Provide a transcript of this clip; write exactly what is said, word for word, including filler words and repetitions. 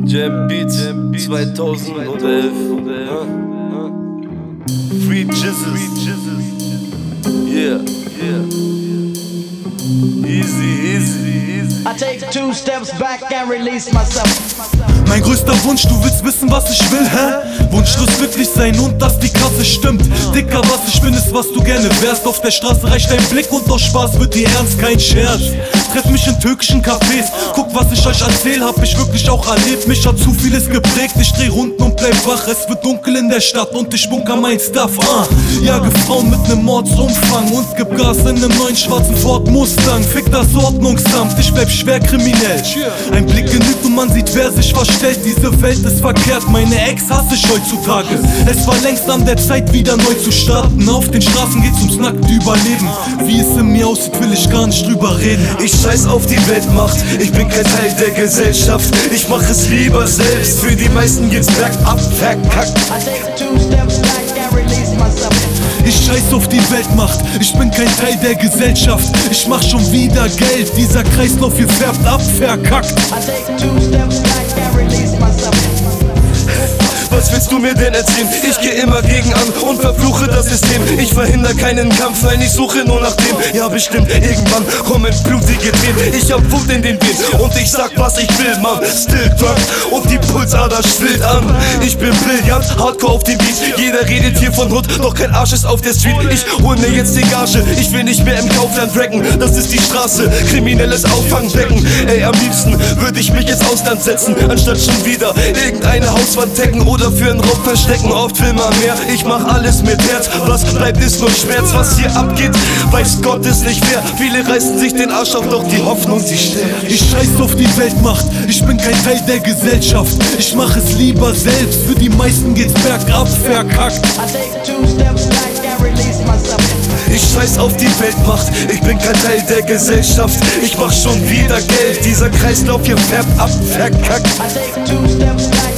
Jam Beats zweitausendelf. Free Jizzes. Yeah, yeah. Easy, easy, easy. I take two steps back and release myself. Mein größter Wunsch, du willst wissen, was ich will, hä? Wunschlos glücklich sein und dass die Kasse stimmt. Dicker, was ich bin, ist, was du gerne wärst. Auf der Straße reicht dein Blick und aus Spaß wird dir ernst, kein Scherz. Treff mich in türkischen Cafés, guck, was ich euch erzähl, hab ich wirklich auch erlebt. Mich hat zu vieles geprägt, ich dreh Runden und bleib wach. Es wird dunkel in der Stadt und ich bunker mein Stuff, ah. Jage Frauen mit nem Mordsumfang und gib Gas in nem neuen schwarzen Ford Mustang. Fick das Ordnungsamt, ich bleib schwer kriminell. Ein Blick genügt und man sieht, wer sich verstellt. Diese Welt ist verkehrt, meine Ex hasse ich heutzutage. Es war längst an der Zeit, wieder neu zu starten. Auf den Straßen geht's ums nackte Überleben. Wie es in mir aussieht, will ich gar nicht drüber reden. Ich scheiß auf die Weltmacht, ich bin kein Teil der Gesellschaft. Ich mach es lieber selbst, für die meisten geht's bergab, verkackt. I take two steps back and release myself. Ich scheiß auf die Weltmacht, ich bin kein Teil der Gesellschaft. Ich mach schon wieder Geld, dieser Kreislauf hier färbt ab, verkackt. I take two steps back and release myself. Was willst du mir denn erzählen? Ich geh immer gegen an und verfluche das System. Ich verhindere keinen Kampf, nein, ich suche nur nach dem. Ja bestimmt, irgendwann kommen blutige Tränen. Ich hab Wut in den Venen und ich sag, was ich will, Mann. Still drunk und die Pulsader schwillt an. Ich bin brillant, hardcore auf dem Beat. Jeder redet hier von Hood, doch kein Arsch ist auf der Street. Ich hol mir jetzt die Gage, ich will nicht mehr im Kaufland wrecken. Das ist die Straße, kriminelles Auffangbecken. Ey, am liebsten würde ich mich ins Ausland setzen, anstatt schon wieder irgendeine Hauswand decken oder für einen Raub verstecken. Oft will man mehr, ich mach alles mit Herz. Was bleibt ist nur Schmerz, was hier abgeht, weiß Gott ist nicht fair. Viele reißen sich den Arsch auf, doch die Hoffnung, sie stirbt. Ich scheiß auf die Weltmacht, ich bin kein Teil der Gesellschaft. Ich mach es lieber selbst, für die meisten geht's bergab, verkackt. I take two steps back and release myself. Ich scheiß auf die Weltmacht, ich bin kein Teil der Gesellschaft. Ich mach schon wieder Geld, dieser Kreislauf hier färbt ab, verkackt. I take two steps back